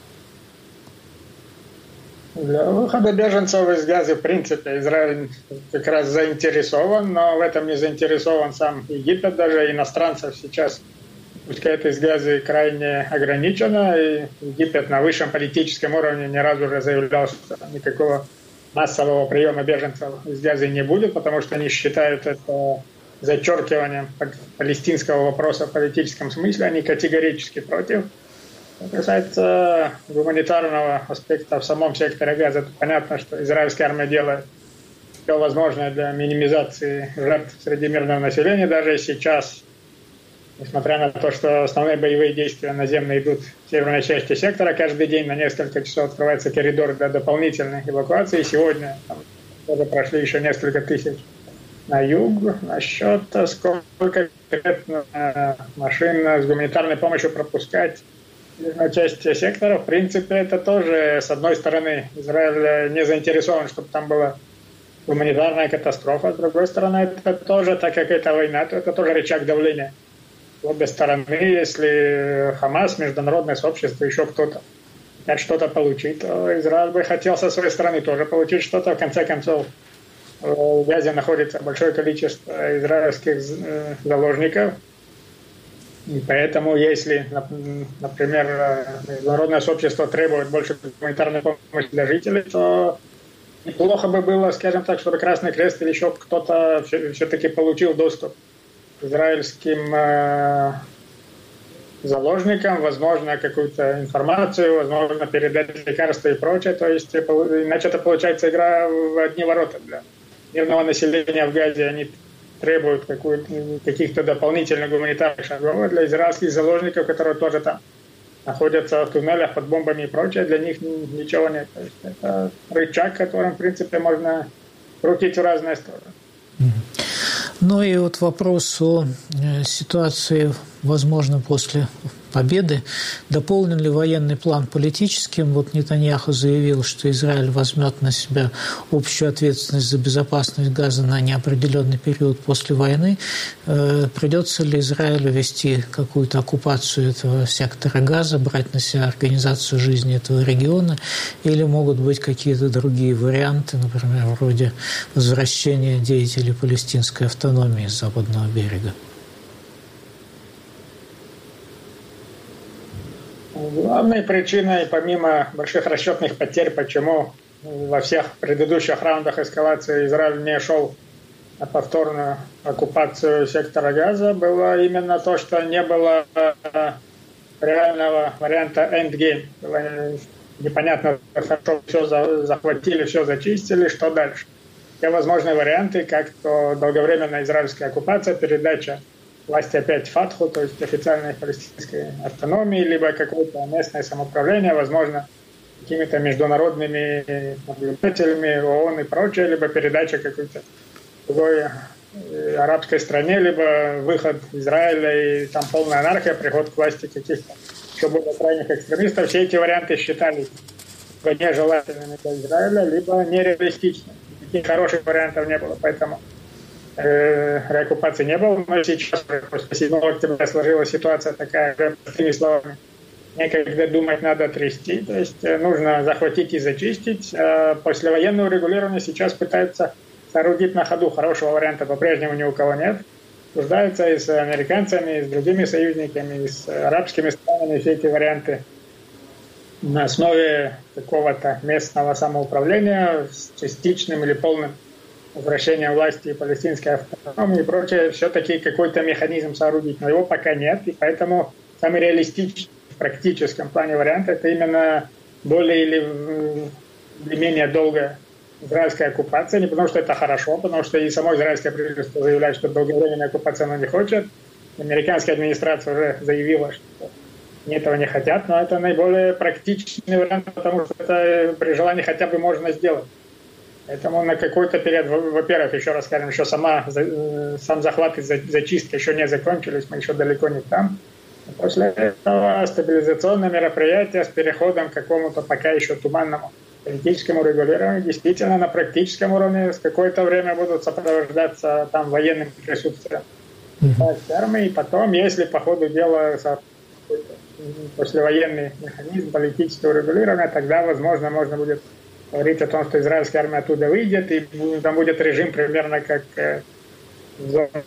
Для выхода беженцев из Газы, в принципе, Израиль как раз заинтересован, но в этом не заинтересован сам Египет, даже иностранцев сейчас пускает из Газы крайне ограничено, и Египет на высшем политическом уровне ни разу уже заявлял, что никакого массового приема беженцев из Газы не будет, потому что они считают это зачеркиванием палестинского вопроса в политическом смысле, они категорически против. Что касается гуманитарного аспекта в самом секторе Газа, то понятно, что израильская армия делает все возможное для минимизации жертв среди мирного населения. Даже сейчас, несмотря на то, что основные боевые действия наземно идут в северной части сектора, каждый день на несколько часов открывается коридор для дополнительной эвакуации. Сегодня там тоже прошли еще несколько тысяч на юг. Насчет сколько машин с гуманитарной помощью пропускать на части сектора, в принципе, это тоже, с одной стороны, Израиль не заинтересован, чтобы там была гуманитарная катастрофа, с другой стороны, это тоже, так как это война, то это тоже рычаг давления. В обе стороны, если Хамас, международное сообщество, еще кто-то хотят что-то получить, то Израиль бы хотел со своей стороны тоже получить что-то. В конце концов, в Газе находится большое количество израильских заложников. И поэтому, если, например, международное сообщество требует больше гуманитарной помощи для жителей, то неплохо бы было, скажем так, чтобы Красный Крест или еще кто-то все-таки получил доступ к израильским э, заложникам, возможно, какую-то информацию, возможно, передать лекарства и прочее. То есть, иначе это получается игра в одни ворота для мирного населения в Газе. Они требуют каких-то дополнительных гуманитарных шагов для израильских заложников, которые тоже там находятся в туннелях под бомбами и прочее, для них ничего нет. То есть это рычаг, которым, в принципе, можно крутить в разные стороны. Ну и вот вопрос о ситуации, возможно, после победы. Дополнен ли военный план политическим? Вот Нетаньяху заявил, что Израиль возьмет на себя общую ответственность за безопасность Газа на неопределенный период после войны. Придется ли Израилю вести какую-то оккупацию этого сектора Газа, брать на себя организацию жизни этого региона? Или могут быть какие-то другие варианты, например, вроде возвращения деятелей палестинской автономии с западного берега? Главной причиной, помимо больших расчетных потерь, почему во всех предыдущих раундах эскалации Израиль не шел на повторную оккупацию сектора Газа, было именно то, что не было реального варианта endgame. Было непонятно, хорошо все захватили, все зачистили, что дальше. Все возможные варианты, как то долговременная израильская оккупация, передача власти опять Фатху, то есть официальной палестинской автономии, либо какое-то местное самоуправление, возможно, какими-то международными наблюдателями, ООН и прочее, либо передача какой-то другой арабской стране, либо выход Израиля и там полная анархия, приход к власти каких-то еще более крайних экстремистов. Все эти варианты считались либо нежелательными для Израиля, либо нереалистичными. Таких хороших вариантов не было, поэтому реоккупации не было, но сейчас, после седьмого октября, сложилась ситуация такая, простыми словами, некогда думать надо трясти, то есть нужно захватить и зачистить. Послевоенное урегулирование сейчас пытаются соорудить на ходу, хорошего варианта по-прежнему ни у кого нет. Обсуждаются и с американцами, и с другими союзниками, и с арабскими странами все эти варианты на основе какого-то местного самоуправления с частичным или полным возвращение власти палестинской автономии и прочее, все-таки какой-то механизм соорудить, но его пока нет, и поэтому самый реалистичный в практическом плане вариант — это именно более или, или менее долгое израильской оккупации, не потому что это хорошо, потому что и само израильское правительство заявляет, что долговременной оккупации оно не хочет. Американская администрация уже заявила, что они этого не хотят, но это наиболее практичный вариант, потому что это при желании хотя бы можно сделать. Поэтому на какой-то период, во-первых, еще раз скажем, еще сама, сам захват и зачистка еще не закончились, мы еще далеко не там. После этого стабилизационное мероприятие с переходом к какому-то пока еще туманному политическому регулированию действительно на практическом уровне с какое-то время будут сопровождаться там военным присутствием армии, и потом, если по ходу дела послевоенный механизм политического регулирования, тогда, возможно, можно будет говорить о том, что израильская армия оттуда выйдет, и там будет режим примерно как в зоне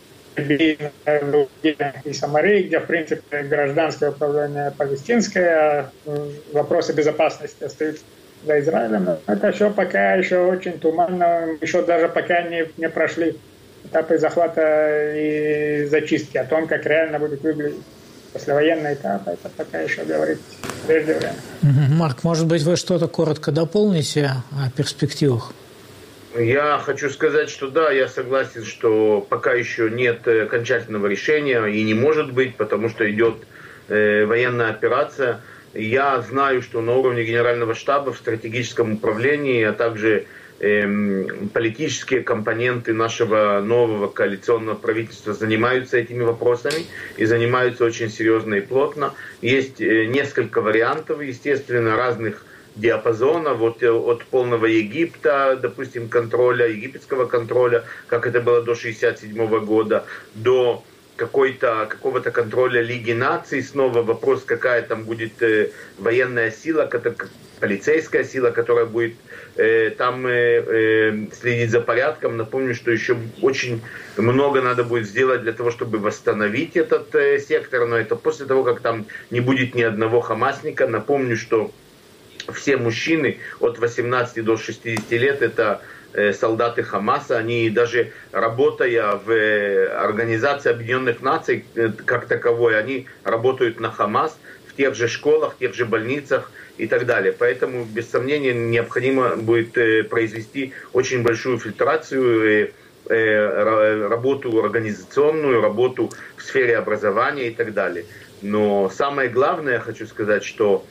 и Самарии, где, в принципе, гражданское управление палестинское, а вопросы безопасности остаются за Израилем. Но это все пока еще очень туманно, еще даже пока не, не прошли этапы захвата и зачистки. О том, как реально будет выглядеть послевоенный этап, это пока еще говорить прежде времени. Марк, может быть, вы что-то коротко дополните о перспективах? Я хочу сказать, что да, я согласен, что пока еще нет окончательного решения и не может быть, потому что идет э, военная операция. Я знаю, что на уровне Генерального штаба в стратегическом управлении, а также э, политические компоненты нашего нового коалиционного правительства занимаются этими вопросами и занимаются очень серьезно и плотно. Есть э, несколько вариантов, естественно, разных диапазона, вот от полного Египта, допустим, контроля, египетского контроля, как это было до шестьдесят седьмого года, до какой-то, какого-то контроля Лиги наций. Снова вопрос, какая там будет э, военная сила, как, полицейская сила, которая будет э, там э, э, следить за порядком. Напомню, что еще очень много надо будет сделать для того, чтобы восстановить этот э, сектор, но это после того, как там не будет ни одного хамасника. Напомню, что все мужчины от восемнадцати до шестидесяти лет это э, солдаты Хамаса. Они даже работая в э, Организации Объединенных Наций э, как таковой, они работают на Хамас в тех же школах, в тех же больницах и так далее. Поэтому, без сомнения, необходимо будет э, произвести очень большую фильтрацию, э, э, работу организационную, работу в сфере образования и так далее. Но самое главное, я хочу сказать, что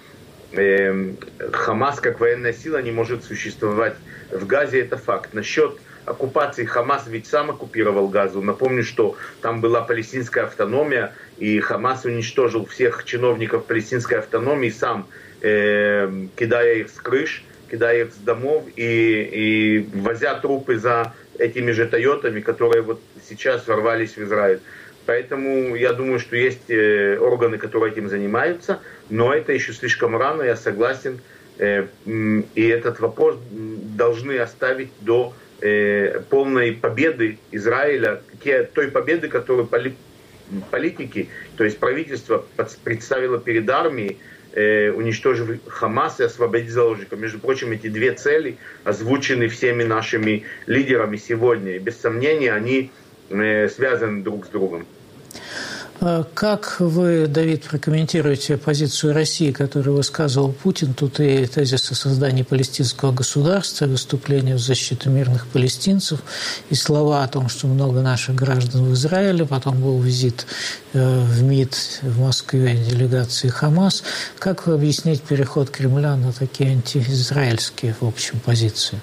Хамас как военная сила не может существовать в Газе, это факт. Насчет оккупации, Хамас ведь сам оккупировал Газу. Напомню, что там была палестинская автономия, и Хамас уничтожил всех чиновников палестинской автономии сам, э, кидая их с крыш, кидая их с домов и, и возя трупы за этими же Тойотами, которые вот сейчас ворвались в Израиль. Поэтому я думаю, что есть органы, которые этим занимаются, но это еще слишком рано, я согласен. И этот вопрос должны оставить до полной победы Израиля, той победы, которую политики, то есть правительство представило перед армией, уничтожив Хамас и освободить заложников. Между прочим, эти две цели озвучены всеми нашими лидерами сегодня. И без сомнения они связаны друг с другом. Как вы, Давид, прокомментируете позицию России, которую высказывал Путин? Тут и тезис о создании палестинского государства, выступление в защиту мирных палестинцев, и слова о том, что много наших граждан в Израиле, потом был визит в МИД в Москве делегации Хамас. Как вы объясните переход Кремля на такие антиизраильские, в общем, позиции?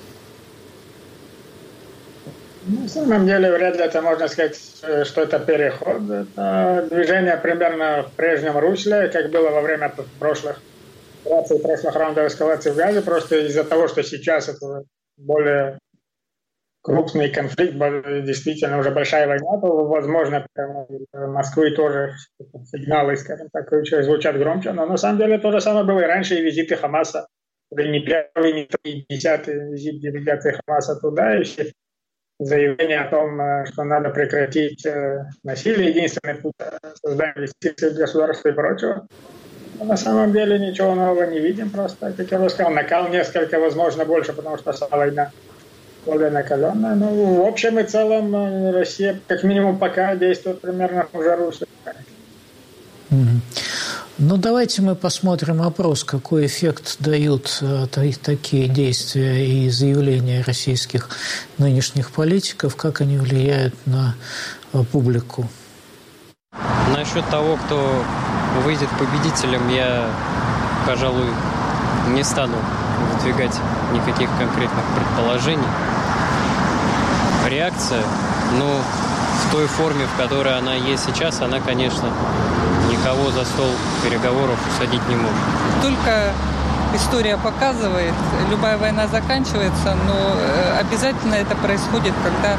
На самом деле, вряд ли это можно сказать, что это переход. Это движение примерно в прежнем русле, как было во время прошлых операций, прошлых раундов эскалации в Газе. Просто из-за того, что сейчас это более крупный конфликт, действительно уже большая война, то, возможно, в Москве тоже сигналы, скажем так, звучат громче. Но на самом деле то же самое было и раньше, и визиты Хамаса. Это не первый, не третий, десятый визит делегации Хамаса туда, и все заявление о том, что надо прекратить насилие, единственный путь создания государства и прочего. Но на самом деле ничего нового не видим, просто, как я уже сказал, накал несколько, возможно, больше, потому что сама война более накаленная. Но в общем и целом Россия, как минимум, пока действует примерно в уже русле. Ну, давайте мы посмотрим опрос, какой эффект дают такие действия и заявления российских нынешних политиков, как они влияют на публику. Насчет того, кто выйдет победителем, я, пожалуй, не стану выдвигать никаких конкретных предположений. Реакция, ну, в той форме, в которой она есть сейчас, она, конечно, никого за стол переговоров усадить не может. Только история показывает, любая война заканчивается, но обязательно это происходит, когда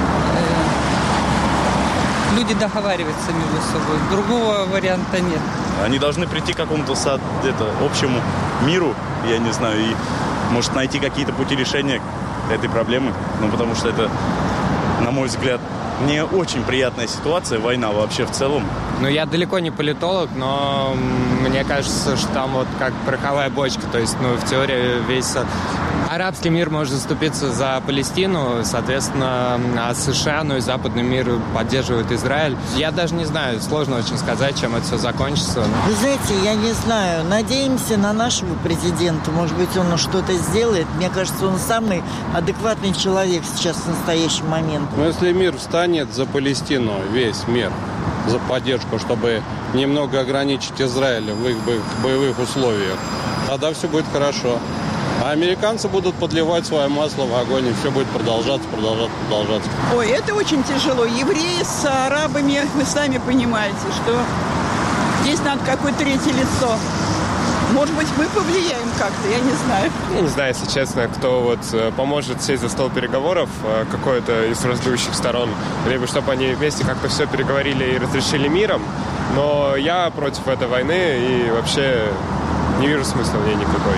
люди договариваются между собой. Другого варианта нет. Они должны прийти к какому-то это, общему миру, я не знаю, и, может, найти какие-то пути решения этой проблемы. Ну, потому что это, на мой взгляд, не очень приятная ситуация, война вообще в целом. Ну, я далеко не политолог, но мне кажется, что там вот как пороховая бочка. То есть, ну, в теории весь арабский мир может заступиться за Палестину, соответственно, а США, ну и западный мир поддерживает Израиль. Я даже не знаю, сложно очень сказать, чем это все закончится. Вы знаете, я не знаю. Надеемся на нашего президента. Может быть, он что-то сделает. Мне кажется, он самый адекватный человек сейчас в настоящий момент. Но если мир встанет за Палестину, весь мир, за поддержку, чтобы немного ограничить Израиль в их боевых условиях, тогда все будет хорошо. А американцы будут подливать свое масло в огонь, и все будет продолжаться, продолжаться, продолжаться. Ой, это очень тяжело. Евреи с арабами, вы сами понимаете, что здесь надо какое-то третье лицо. Может быть, мы повлияем как-то, я не знаю. Я не знаю, если честно, кто вот поможет сесть за стол переговоров, какой-то из враждующих сторон, либо чтобы они вместе как-то все переговорили и разрешили миром. Но я против этой войны и вообще не вижу смысла в ней никакой.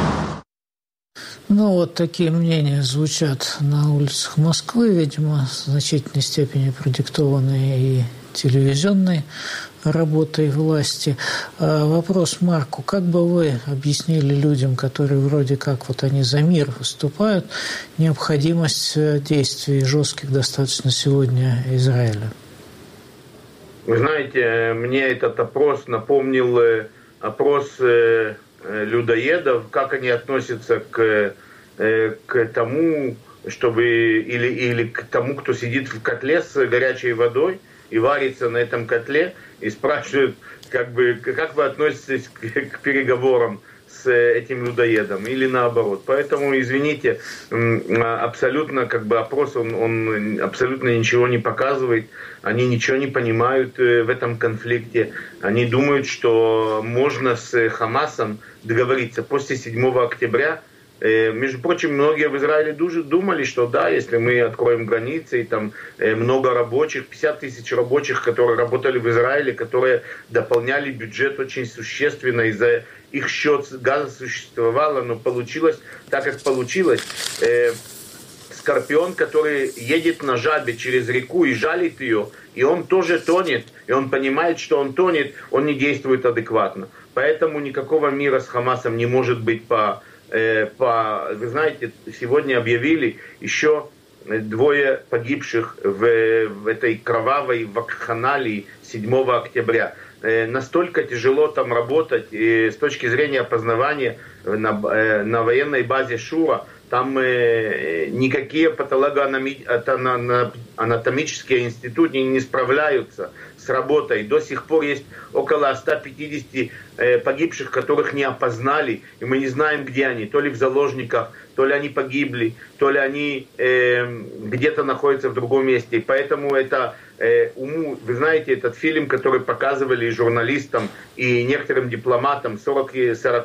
Ну, вот такие мнения звучат на улицах Москвы, видимо, в значительной степени продиктованные и телевизионной работой власти. Вопрос Марку. Как бы вы объяснили людям, которые вроде как вот они за мир выступают, необходимость действий жестких достаточно сегодня Израиля? Вы знаете, мне этот опрос напомнил опрос людоедов, как они относятся к, к тому, чтобы или, или к тому, кто сидит в котле с горячей водой и варится на этом котле, и спрашивают, как бы, как вы относитесь к, к переговорам с этим людоедом, или наоборот. Поэтому, извините, абсолютно, как бы опрос, он, он абсолютно ничего не показывает, они ничего не понимают в этом конфликте, они думают, что можно с Хамасом договориться после седьмого октября. Между прочим, многие в Израиле думали, что да, если мы откроем границы, и там много рабочих, пятьдесят тысяч рабочих, которые работали в Израиле, которые дополняли бюджет очень существенно, и за их счет газа существовало, но получилось так, как получилось. Скорпион, который едет на жабе через реку и жалит ее, и он тоже тонет, и он понимает, что он тонет, он не действует адекватно. Поэтому никакого мира с Хамасом не может быть по... По, вы знаете, сегодня объявили еще двое погибших в, в этой кровавой вакханалии седьмого октября. Настолько тяжело там работать, и с точки зрения опознавания на, на военной базе Шура, там никакие патологоанатомические институты не справляются с работой. До сих пор есть около ста пятидесяти погибших, которых не опознали, и мы не знаем, где они. То ли в заложниках, то ли они погибли, то ли они э, где-то находятся в другом месте. И поэтому это э, уму, вы знаете, этот фильм, который показывали и журналистам, и некоторым дипломатам, сорок, сорок,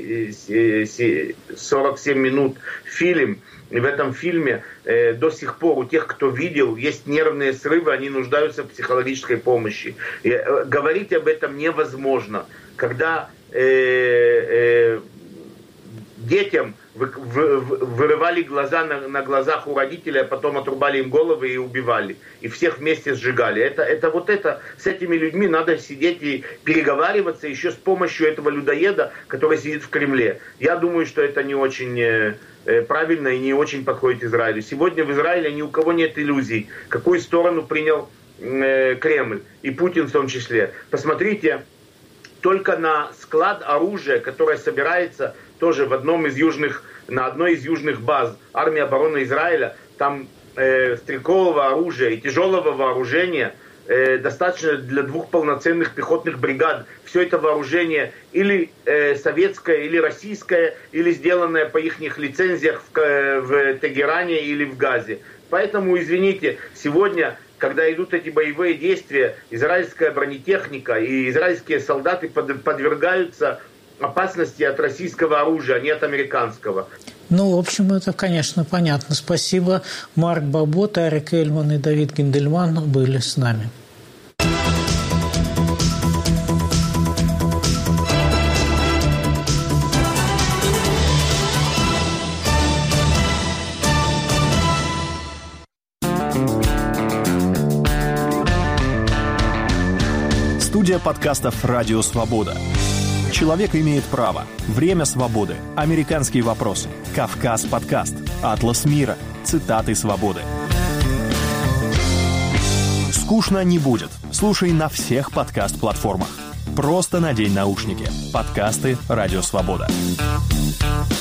сорок семь минут фильм. И в этом фильме э, до сих пор у тех, кто видел, есть нервные срывы, они нуждаются в психологической помощи. И, э, говорить об этом невозможно. Когда э, э, детям вы, вы, вырывали глаза на, на глазах у родителей, а потом отрубали им головы и убивали. И всех вместе сжигали. Это, это вот это, с этими людьми надо сидеть и переговариваться еще с помощью этого людоеда, который сидит в Кремле. Я думаю, что это не очень э, правильно и не очень подходит Израилю. Сегодня в Израиле ни у кого нет иллюзий, какую сторону принял э, Кремль, и Путин в том числе. Посмотрите, только на склад оружия, которое собирается тоже в одном из южных, на одной из южных баз армии обороны Израиля. Там э, стрелкового оружия и тяжелого вооружения э, достаточно для двух полноценных пехотных бригад. Все это вооружение или э, советское, или российское, или сделанное по их лицензиях в, э, в Тегеране или в Газе. Поэтому, извините, сегодня, когда идут эти боевые действия, израильская бронетехника и израильские солдаты под, подвергаются опасности от российского оружия, а не от американского. Ну, в общем, это, конечно, понятно. Спасибо. Марк Бабот, Арик Эльман и Давид Гиндельман были с нами. Студия подкастов «Радио Свобода». Человек имеет право. Время свободы. Американские вопросы. Кавказ подкаст. Атлас мира. Цитаты свободы. Скучно не будет. Слушай на всех подкаст-платформах. Просто надень наушники. Подкасты «Радио Свобода».